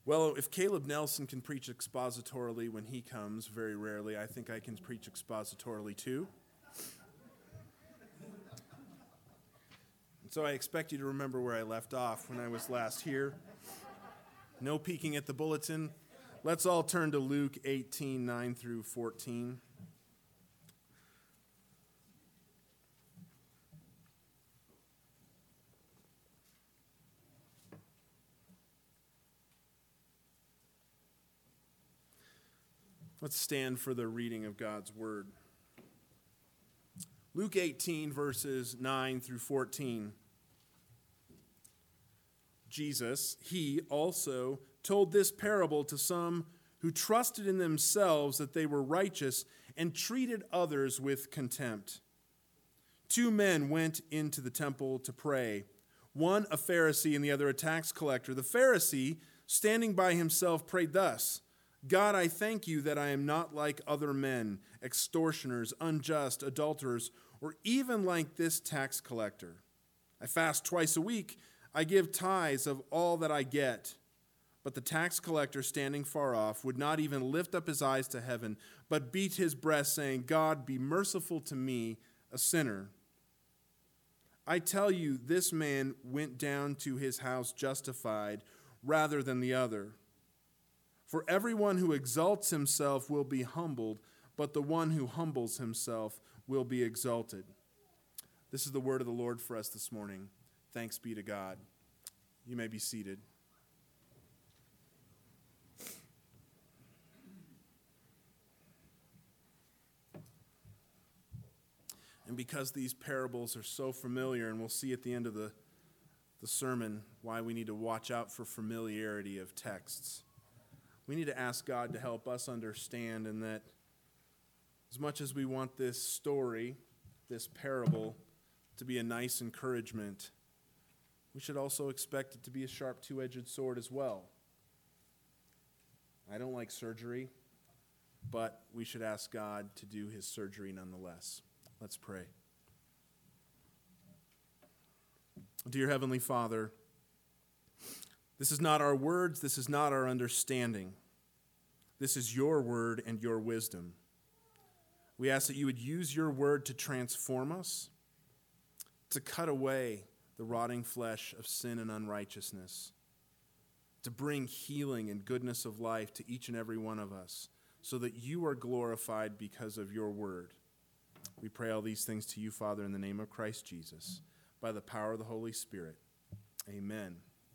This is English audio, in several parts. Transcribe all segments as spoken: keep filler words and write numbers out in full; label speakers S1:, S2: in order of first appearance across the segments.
S1: Well, if Caleb Nelson can preach expositorily when he comes, very rarely, I think I can preach expositorily too. And so I expect you to remember where I left off when I was last here. No peeking at the bulletin. Let's all turn to Luke eighteen, nine through fourteen. Let's stand for the reading of God's word. Luke eighteen, verses nine through fourteen. Jesus, he also told this parable to some who trusted in themselves that they were righteous and treated others with contempt. Two men went into the temple to pray, one a Pharisee and the other a tax collector. The Pharisee, standing by himself, prayed thus: God, I thank you that I am not like other men, extortioners, unjust, adulterers, or even like this tax collector. I fast twice a week. I give tithes of all that I get. But the tax collector, standing far off, would not even lift up his eyes to heaven, but beat his breast, saying, God, be merciful to me, a sinner. I tell you, this man went down to his house justified rather than the other. For everyone who exalts himself will be humbled, but the one who humbles himself will be exalted. This is the word of the Lord for us this morning. Thanks be to God. You may be seated. And because these parables are so familiar, and we'll see at the end of the, the sermon why we need to watch out for familiarity of texts, we need to ask God to help us understand, and that as much as we want this story, this parable, to be a nice encouragement, we should also expect it to be a sharp two-edged sword as well. I don't like surgery, but we should ask God to do his surgery nonetheless. Let's pray. Dear Heavenly Father, this is not our words, this is not our understanding. This is your word and your wisdom. We ask that you would use your word to transform us, to cut away the rotting flesh of sin and unrighteousness, to bring healing and goodness of life to each and every one of us, so that you are glorified because of your word. We pray all these things to you, Father, in the name of Christ Jesus, by the power of the Holy Spirit. Amen.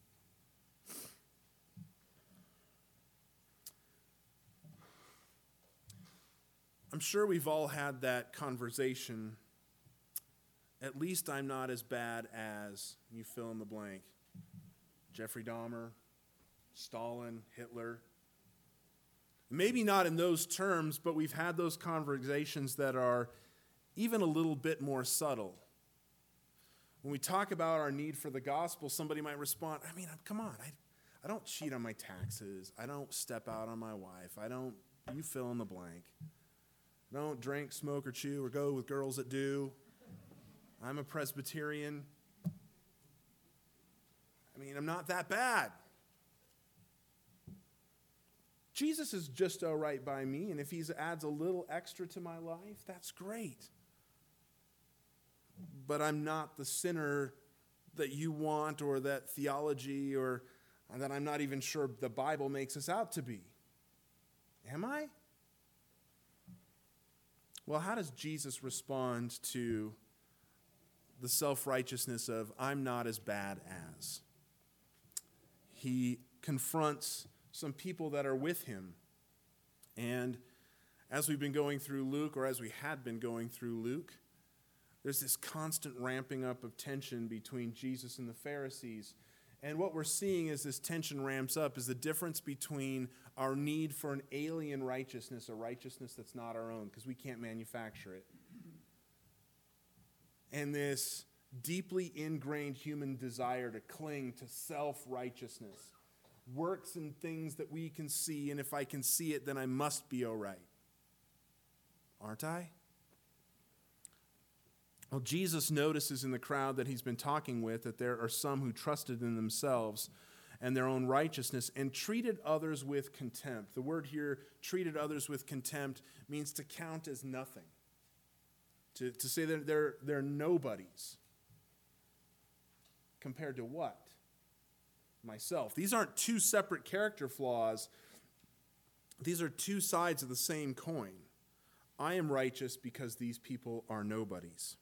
S1: I'm sure we've all had that conversation. At least I'm not as bad as, you fill in the blank. Jeffrey Dahmer, Stalin, Hitler. Maybe not in those terms, but we've had those conversations that are even a little bit more subtle. When we talk about our need for the gospel, somebody might respond, I mean, come on, I, I don't cheat on my taxes. I don't step out on my wife. I don't, you fill in the blank. I don't drink, smoke, or chew, or go with girls that do. I'm a Presbyterian. I mean, I'm not that bad. Jesus is just all right by me, and if he adds a little extra to my life, that's great. But I'm not the sinner that you want, or that theology, or that I'm not even sure the Bible makes us out to be. Am I? Well, how does Jesus respond to the self-righteousness of, I'm not as bad as? He confronts some people that are with him. And as we've been going through Luke, or as we had been going through Luke, there's this constant ramping up of tension between Jesus and the Pharisees. And what we're seeing as this tension ramps up is the difference between our need for an alien righteousness, a righteousness that's not our own, because we can't manufacture it, and this deeply ingrained human desire to cling to self-righteousness, works and things that we can see, and if I can see it, then I must be all right. Aren't I? Well, Jesus notices in the crowd that he's been talking with that there are some who trusted in themselves and their own righteousness, and treated others with contempt. The word here, treated others with contempt, means to count as nothing. To, to say that they're, they're nobodies. Compared to what? Myself. These aren't two separate character flaws. These are two sides of the same coin. I am righteous because these people are nobodies.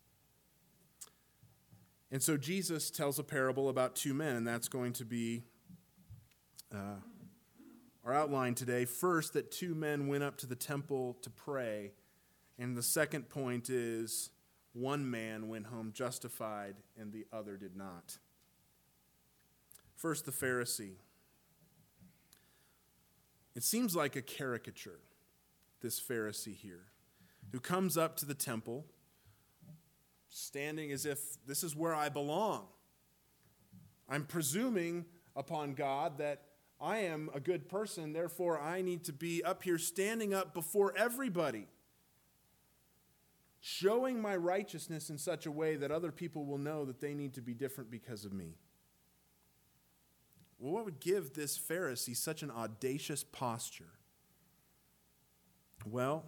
S1: And so Jesus tells a parable about two men, and that's going to be uh, our outline today. First, that two men went up to the temple to pray, and the second point is one man went home justified and the other did not. First, the Pharisee. It seems like a caricature, this Pharisee here, who comes up to the temple, standing as if this is where I belong. I'm presuming upon God that I am a good person, therefore I need to be up here standing up before everybody, showing my righteousness in such a way that other people will know that they need to be different because of me. Well, what would give this Pharisee such an audacious posture? Well,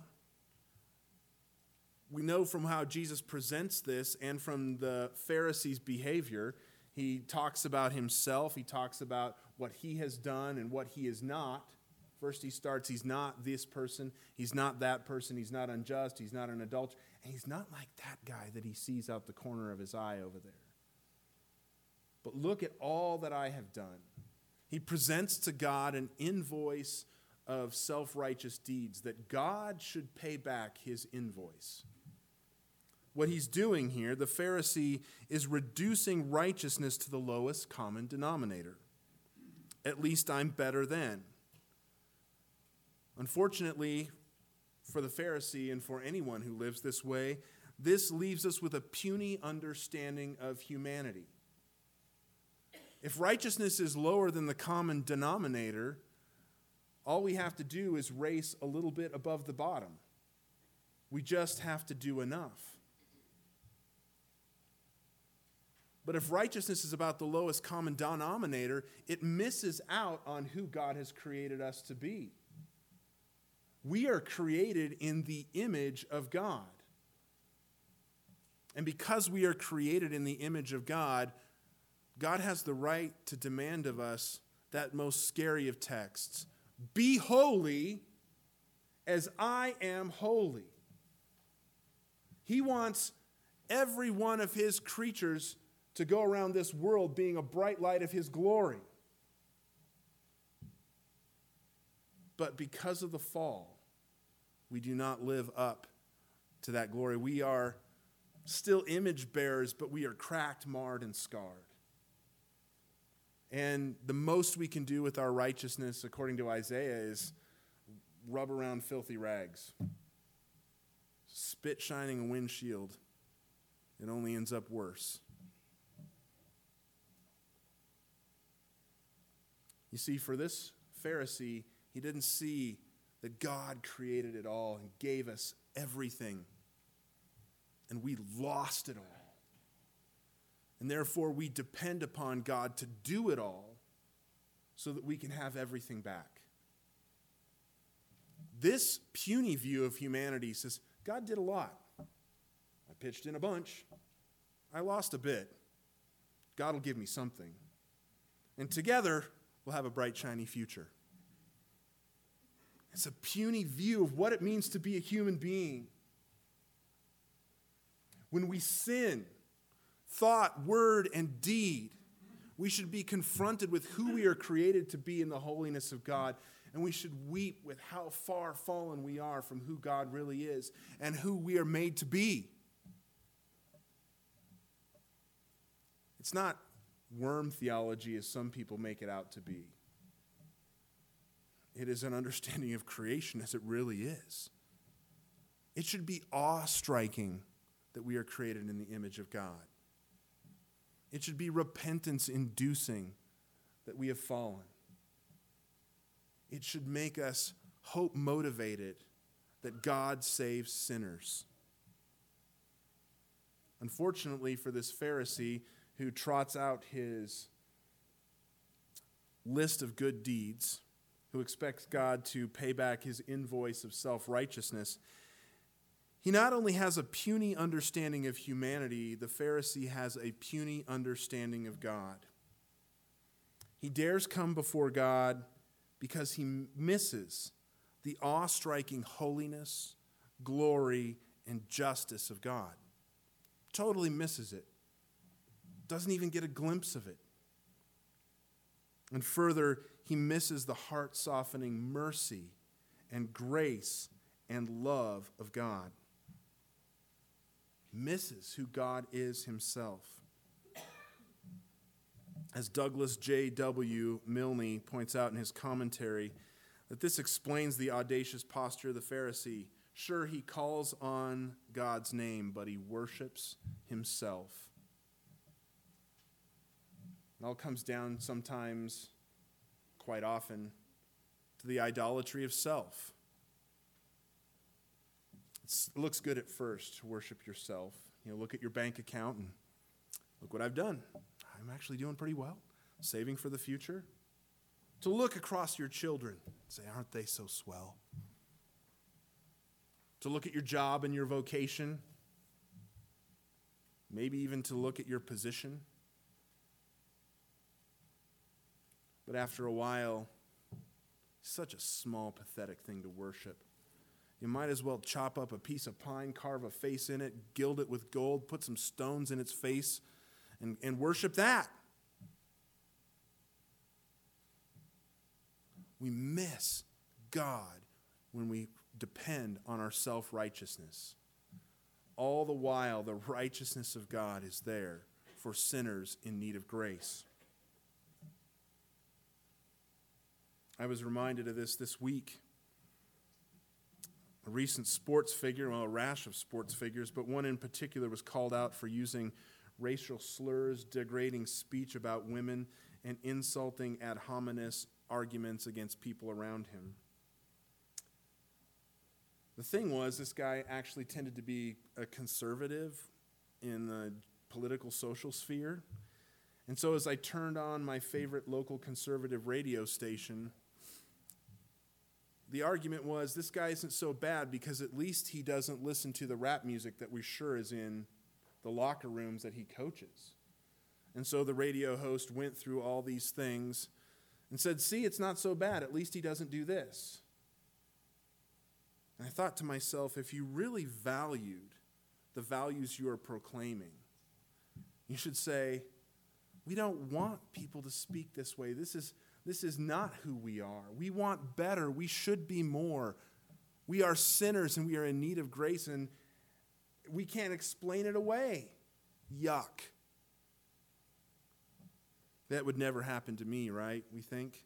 S1: we know from how Jesus presents this and from the Pharisee's behavior, he talks about himself, he talks about what he has done and what he is not. First he starts, he's not this person, he's not that person, he's not unjust, he's not an adulterer, and he's not like that guy that he sees out the corner of his eye over there. But look at all that I have done. He presents to God an invoice of self-righteous deeds, that God should pay back his invoice. What he's doing here, the Pharisee, is reducing righteousness to the lowest common denominator. At least I'm better than. Unfortunately, for the Pharisee and for anyone who lives this way, this leaves us with a puny understanding of humanity. If righteousness is lower than the common denominator, all we have to do is race a little bit above the bottom. We just have to do enough. But if righteousness is about the lowest common denominator, it misses out on who God has created us to be. We are created in the image of God. And because we are created in the image of God, God has the right to demand of us that most scary of texts: be holy as I am holy. He wants every one of his creatures to go around this world being a bright light of his glory. But because of the fall, we do not live up to that glory. We are still image bearers, but we are cracked, marred, and scarred. And the most we can do with our righteousness, according to Isaiah, is rub around filthy rags. Spit shining a windshield. It only ends up worse. You see, for this Pharisee, he didn't see that God created it all and gave us everything. And we lost it all. And therefore, we depend upon God to do it all so that we can have everything back. This puny view of humanity says, God did a lot. I pitched in a bunch. I lost a bit. God will give me something. And together, we'll have a bright, shiny future. It's a puny view of what it means to be a human being. When we sin, thought, word, and deed, we should be confronted with who we are created to be in the holiness of God, and we should weep with how far fallen we are from who God really is and who we are made to be. It's not worm theology as some people make it out to be. It is an understanding of creation as it really is. It should be awe-striking that we are created in the image of God. It should be repentance-inducing that we have fallen. It should make us hope-motivated that God saves sinners. Unfortunately for this Pharisee who trots out his list of good deeds, who expects God to pay back his invoice of self-righteousness, he not only has a puny understanding of humanity, the Pharisee has a puny understanding of God. He dares come before God because he misses the awe-striking holiness, glory, and justice of God. Totally misses it. Doesn't even get a glimpse of it. And further, he misses the heart-softening mercy and grace and love of God. He misses who God is himself. As Douglas J W Milne points out in his commentary, that this explains the audacious posture of the Pharisee. Sure, he calls on God's name, but he worships himself. It all comes down sometimes, quite often, to the idolatry of self. It's, it looks good at first to worship yourself. You know, look at your bank account and look what I've done. I'm actually doing pretty well, saving for the future. To look across your children and say, aren't they so swell? To look at your job and your vocation. Maybe even to look at your position. But after a while, it's such a small, pathetic thing to worship. You might as well chop up a piece of pine, carve a face in it, gild it with gold, put some stones in its face, and, and worship that. We miss God when we depend on our self-righteousness. All the while, the righteousness of God is there for sinners in need of grace. I was reminded of this this week. A recent sports figure, well, a rash of sports figures, but one in particular was called out for using racial slurs, degrading speech about women, and insulting ad hominem arguments against people around him. The thing was, this guy actually tended to be a conservative in the political social sphere. And so as I turned on my favorite local conservative radio station, the argument was, this guy isn't so bad because at least he doesn't listen to the rap music that we're sure is in the locker rooms that he coaches. And so the radio host went through all these things and said, see, it's not so bad. At least he doesn't do this. And I thought to myself, if you really valued the values you are proclaiming, you should say, we don't want people to speak this way. This is This is not who we are. We want better. We should be more. We are sinners and we are in need of grace, and we can't explain it away. Yuck. That would never happen to me, right? We think.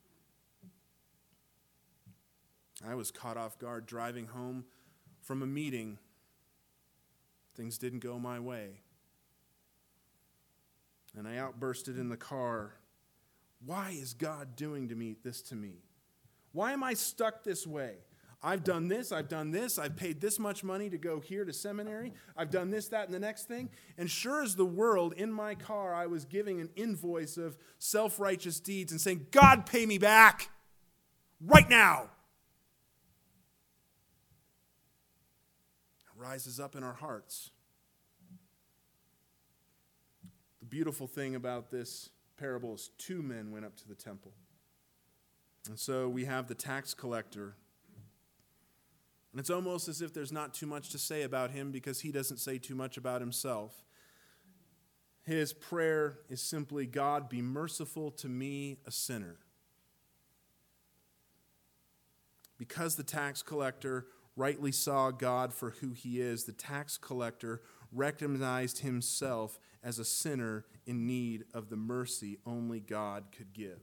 S1: I was caught off guard driving home from a meeting. Things didn't go my way. And I outbursted in the car. Why is God doing to me this to me? Why am I stuck this way? I've done this, I've done this, I've paid this much money to go here to seminary, I've done this, that, and the next thing. And sure as the world, in my car, I was giving an invoice of self-righteous deeds and saying, God, pay me back right now. It rises up in our hearts. The beautiful thing about this parable is two men went up to the temple. And so we have the tax collector. And it's almost as if there's not too much to say about him because he doesn't say too much about himself. His prayer is simply, God, be merciful to me, a sinner. Because the tax collector rightly saw God for who he is, the tax collector recognized himself as a sinner in need of the mercy only God could give.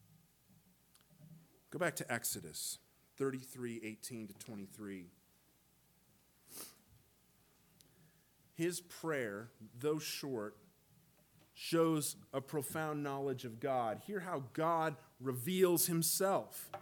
S1: Go back to Exodus thirty-three, eighteen to twenty-three. His prayer, though short, shows a profound knowledge of God. Hear how God reveals himself.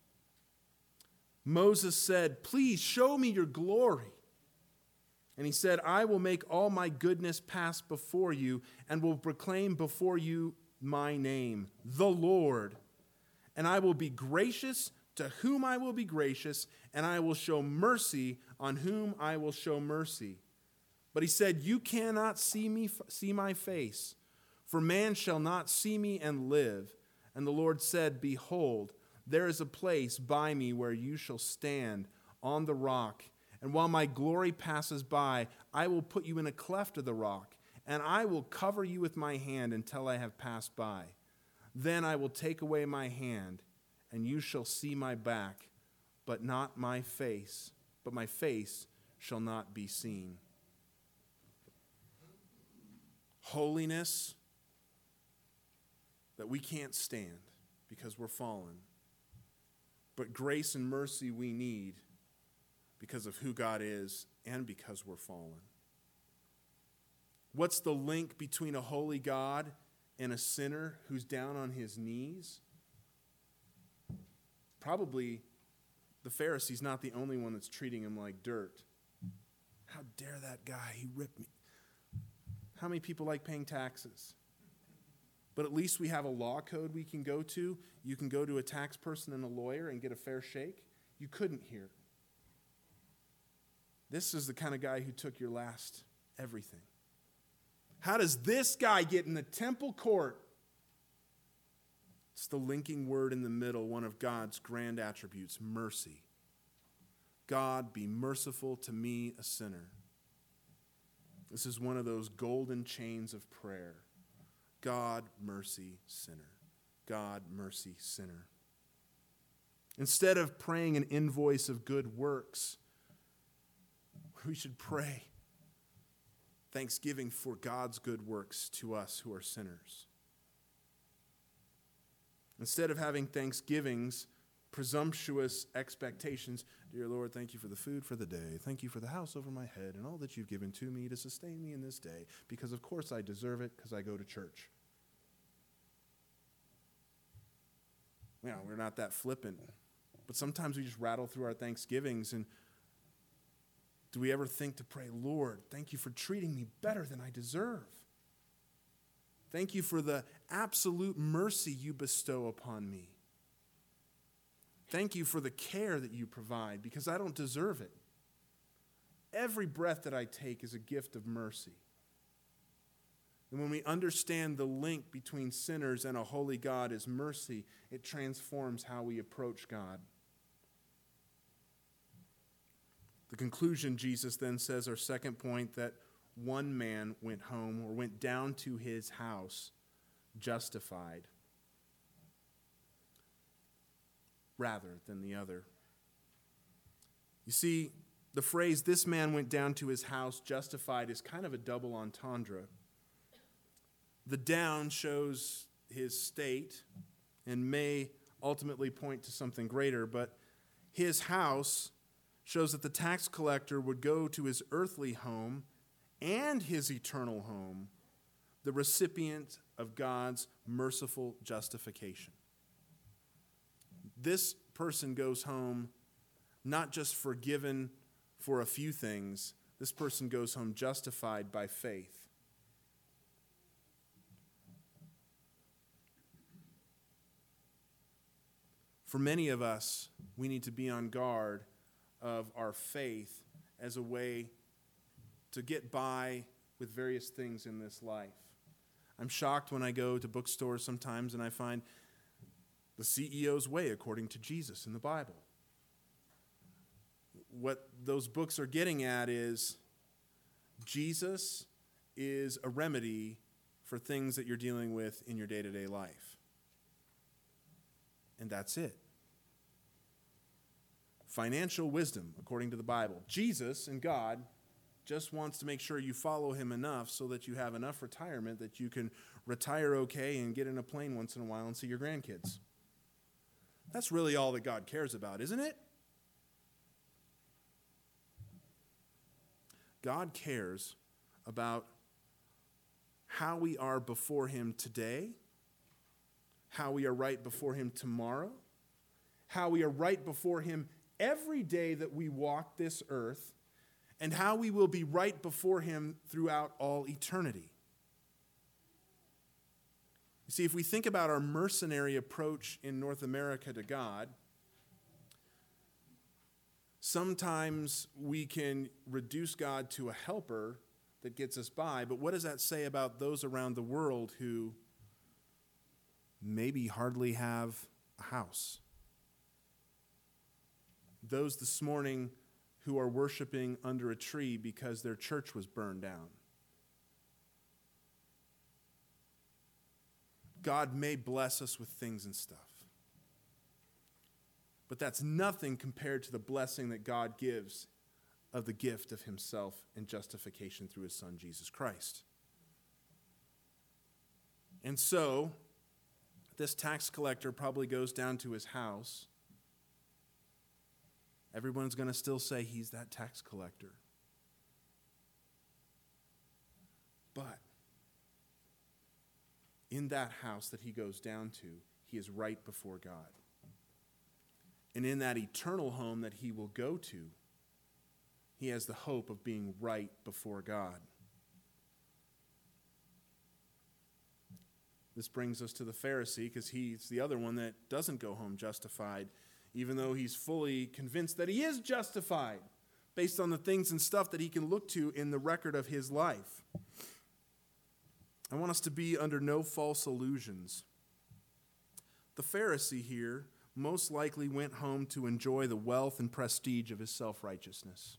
S1: Moses said, please show me your glory. And he said, I will make all my goodness pass before you and will proclaim before you my name, the Lord, and I will be gracious to whom I will be gracious, and I will show mercy on whom I will show mercy. But he said, you cannot see me, see my face, for man shall not see me and live. And the Lord said, behold, there is a place by me where you shall stand on the rock. And while my glory passes by, I will put you in a cleft of the rock, and I will cover you with my hand until I have passed by. Then I will take away my hand, and you shall see my back, but not my face, but my face shall not be seen. Holiness that we can't stand because we're fallen, but grace and mercy we need because of who God is and because we're fallen. What's the link between a holy God and a sinner who's down on his knees? Probably the Pharisee's not the only one that's treating him like dirt. How dare that guy, he ripped me. How many people like paying taxes? But at least we have a law code we can go to. You can go to a tax person and a lawyer and get a fair shake. You couldn't here. This is the kind of guy who took your last everything. How does this guy get in the temple court? It's the linking word in the middle, one of God's grand attributes, mercy. God, be merciful to me, a sinner. This is one of those golden chains of prayer. God, mercy, sinner. God, mercy, sinner. Instead of praying an invoice of good works, we should pray thanksgiving for God's good works to us who are sinners. Instead of having thanksgivings, presumptuous expectations, dear Lord, thank you for the food for the day. Thank you for the house over my head and all that you've given to me to sustain me in this day, because of course I deserve it because I go to church. You know, we're not that flippant, but sometimes we just rattle through our thanksgivings, and do we ever think to pray, Lord, thank you for treating me better than I deserve. Thank you for the absolute mercy you bestow upon me. Thank you for the care that you provide, because I don't deserve it. Every breath that I take is a gift of mercy. And when we understand the link between sinners and a holy God is mercy, it transforms how we approach God. The conclusion, Jesus then says, our second point, that one man went home or went down to his house justified rather than the other. You see, the phrase, this man went down to his house justified, is kind of a double entendre. The down shows his state and may ultimately point to something greater, but his house shows that the tax collector would go to his earthly home and his eternal home, the recipient of God's merciful justification. This person goes home not just forgiven for a few things, this person goes home justified by faith. For many of us, we need to be on guard of our faith as a way to get by with various things in this life. I'm shocked when I go to bookstores sometimes and I find the C E O's way according to Jesus in the Bible. What those books are getting at is Jesus is a remedy for things that you're dealing with in your day-to-day life. And that's it. Financial wisdom, according to the Bible. Jesus and God just wants to make sure you follow him enough so that you have enough retirement that you can retire okay and get in a plane once in a while and see your grandkids. That's really all that God cares about, isn't it? God cares about how we are before him today, how we are right before him tomorrow, how we are right before him every day that we walk this earth, and how we will be right before him throughout all eternity. You see, if we think about our mercenary approach in North America to God, sometimes we can reduce God to a helper that gets us by, but what does that say about those around the world who maybe hardly have a house? Those this morning who are worshiping under a tree because their church was burned down. God may bless us with things and stuff, but that's nothing compared to the blessing that God gives of the gift of himself and justification through his Son, Jesus Christ. And so, this tax collector probably goes down to his house. Everyone's going to still say he's that tax collector. But in that house that he goes down to, he is right before God. And in that eternal home that he will go to, he has the hope of being right before God. This brings us to the Pharisee, because he's the other one that doesn't go home justified, even though he's fully convinced that he is justified based on the things and stuff that he can look to in the record of his life. I want us to be under no false illusions. The Pharisee here most likely went home to enjoy the wealth and prestige of his self-righteousness.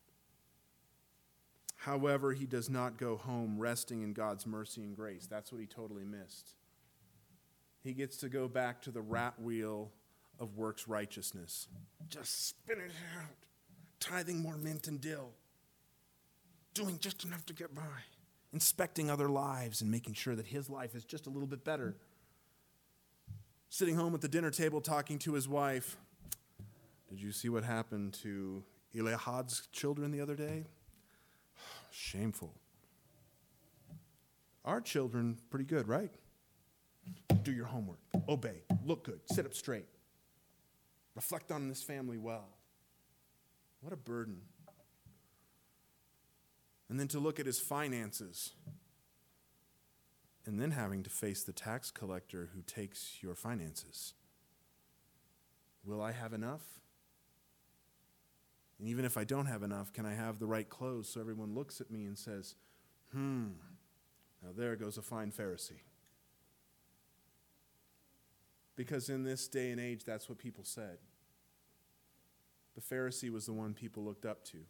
S1: However, he does not go home resting in God's mercy and grace. That's what he totally missed. He gets to go back to the rat wheel of works righteousness. Just spinning it out, tithing more mint and dill, doing just enough to get by, inspecting other lives and making sure that his life is just a little bit better. Sitting home at the dinner table talking to his wife. Did you see what happened to Eliahad's children the other day? Shameful. Our children, pretty good, right? Do your homework. Obey. Look good. Sit up straight. Reflect on this family well. What a burden. And then to look at his finances. And then having to face the tax collector who takes your finances. Will I have enough? And even if I don't have enough, can I have the right clothes so everyone looks at me and says, hmm, now there goes a fine Pharisee. Because in this day and age, that's what people said. The Pharisee was the one people looked up to.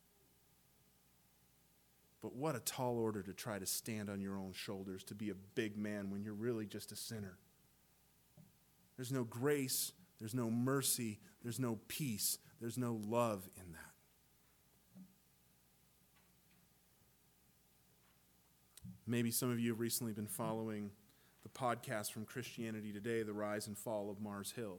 S1: But what a tall order to try to stand on your own shoulders, to be a big man when you're really just a sinner. There's no grace, there's no mercy, there's no peace, there's no love in that. Maybe some of you have recently been following the podcast from Christianity Today, The Rise and Fall of Mars Hill.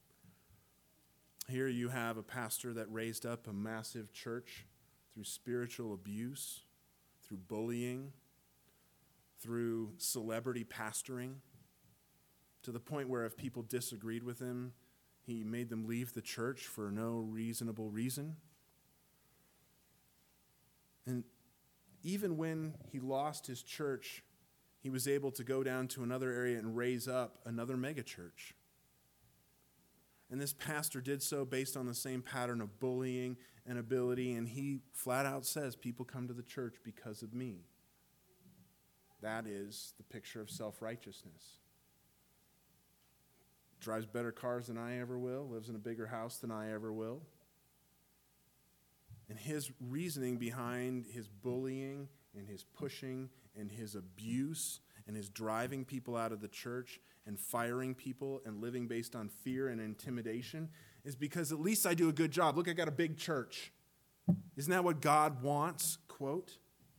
S1: Here you have a pastor that raised up a massive church through spiritual abuse, through bullying, through celebrity pastoring, to the point where if people disagreed with him, he made them leave the church for no reasonable reason. And even when he lost his church, he was able to go down to another area and raise up another megachurch. And this pastor did so based on the same pattern of bullying and ability, and he flat out says, people come to the church because of me. That is the picture of self-righteousness. Drives better cars than I ever will, lives in a bigger house than I ever will. And his reasoning behind his bullying and his pushing and his abuse and his driving people out of the church and firing people and living based on fear and intimidation is because at least I do a good job. Look, I got a big church. Isn't that what God wants? Quote.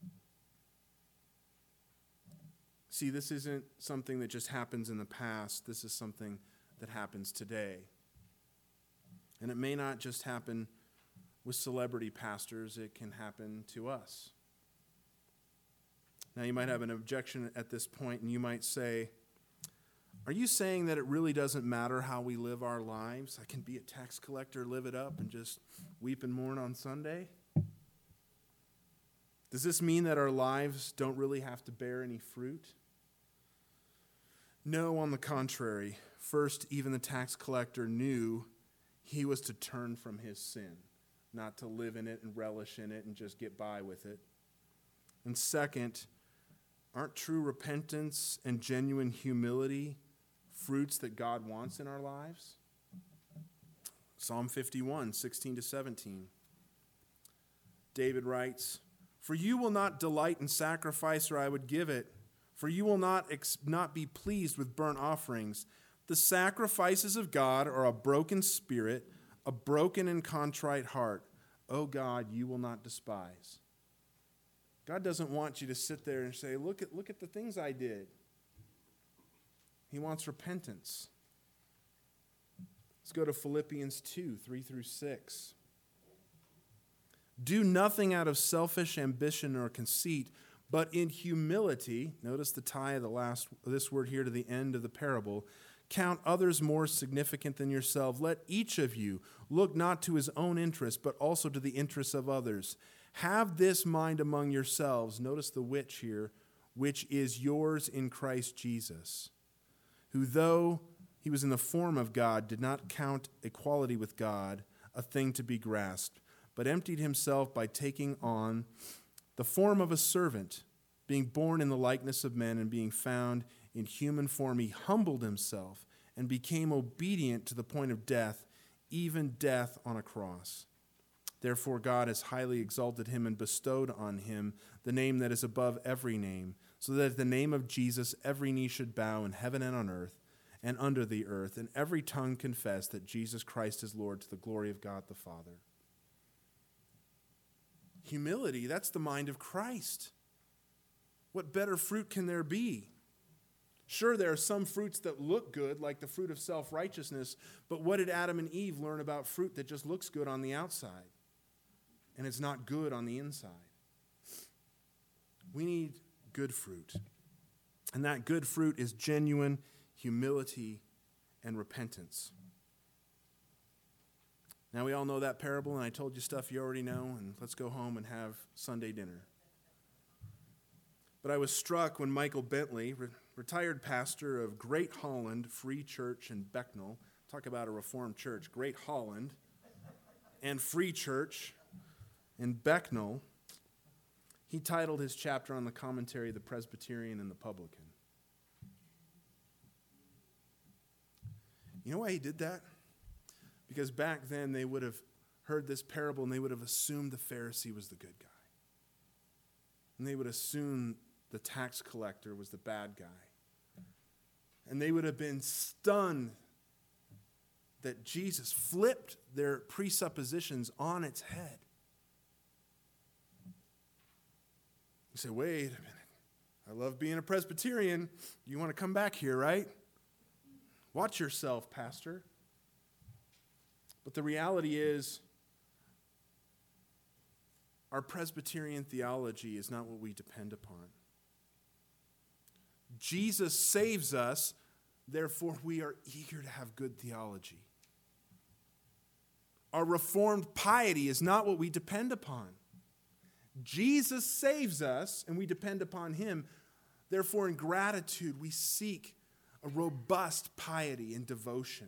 S1: See, this isn't something that just happens in the past. This is something that happens today. And it may not just happen with celebrity pastors. It can happen to us. Now, you might have an objection at this point, and you might say, are you saying that it really doesn't matter how we live our lives? I can be a tax collector, live it up, and just weep and mourn on Sunday? Does this mean that our lives don't really have to bear any fruit? No, on the contrary. First, even the tax collector knew he was to turn from his sin, not to live in it and relish in it and just get by with it. And second, aren't true repentance and genuine humility fruits that God wants in our lives? Psalm fifty-one, sixteen to seventeen. David writes, "For you will not delight in sacrifice, or I would give it. For you will not, ex- not be pleased with burnt offerings. The sacrifices of God are a broken spirit, a broken and contrite heart. O God, you will not despise." God doesn't want you to sit there and say, look at, look at the things I did. He wants repentance. Let's go to Philippians two, three through six. "Do nothing out of selfish ambition or conceit, but in humility," notice the tie of the last this word here to the end of the parable, "count others more significant than yourself. Let each of you look not to his own interest, but also to the interests of others. Have this mind among yourselves," notice the which here, "which is yours in Christ Jesus, who though he was in the form of God, did not count equality with God a thing to be grasped, but emptied himself by taking on the form of a servant, being born in the likeness of men and being found in human form, he humbled himself and became obedient to the point of death, even death on a cross. Therefore God has highly exalted him and bestowed on him the name that is above every name, so that at the name of Jesus every knee should bow in heaven and on earth and under the earth, and every tongue confess that Jesus Christ is Lord, to the glory of God the Father." Humility, that's the mind of Christ. What better fruit can there be? Sure, there are some fruits that look good, like the fruit of self-righteousness, but what did Adam and Eve learn about fruit that just looks good on the outside and it's not good on the inside? We need good fruit. And that good fruit is genuine humility and repentance. Now, we all know that parable, and I told you stuff you already know, and let's go home and have Sunday dinner. But I was struck when Michael Bentley, re- retired pastor of Great Holland Free Church in Becknell, talk about a Reformed church, Great Holland and Free Church in Becknell, he titled his chapter on the commentary, "The Presbyterian and the Publican." You know why he did that? Because back then they would have heard this parable and they would have assumed the Pharisee was the good guy. And they would assume the tax collector was the bad guy. And they would have been stunned that Jesus flipped their presuppositions on its head. You say, wait a minute. I love being a Presbyterian. You want to come back here, right? Watch yourself, Pastor. But the reality is, our Presbyterian theology is not what we depend upon. Jesus saves us, therefore we are eager to have good theology. Our Reformed piety is not what we depend upon. Jesus saves us, and we depend upon him. Therefore, in gratitude, we seek a robust piety and devotion.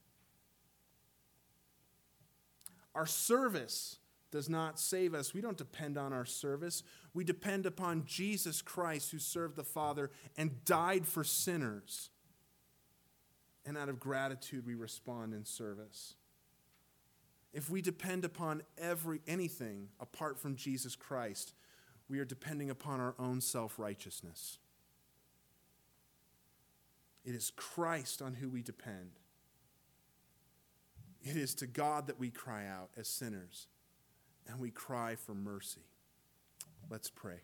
S1: Our service does not save us. We don't depend on our service. We depend upon Jesus Christ, who served the Father and died for sinners. And out of gratitude, we respond in service. If we depend upon every anything apart from Jesus Christ, we are depending upon our own self-righteousness. It is Christ on who we depend. It is to God that we cry out as sinners, and we cry for mercy. Let's pray.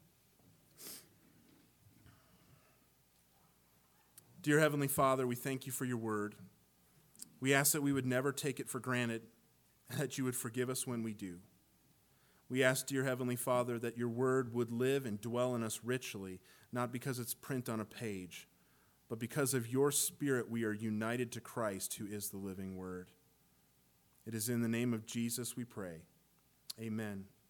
S1: Dear Heavenly Father, we thank you for your word. We ask that we would never take it for granted, and that you would forgive us when we do. We ask, dear Heavenly Father, that your word would live and dwell in us richly, not because it's print on a page, but because of your Spirit we are united to Christ, who is the living word. It is in the name of Jesus we pray. Amen.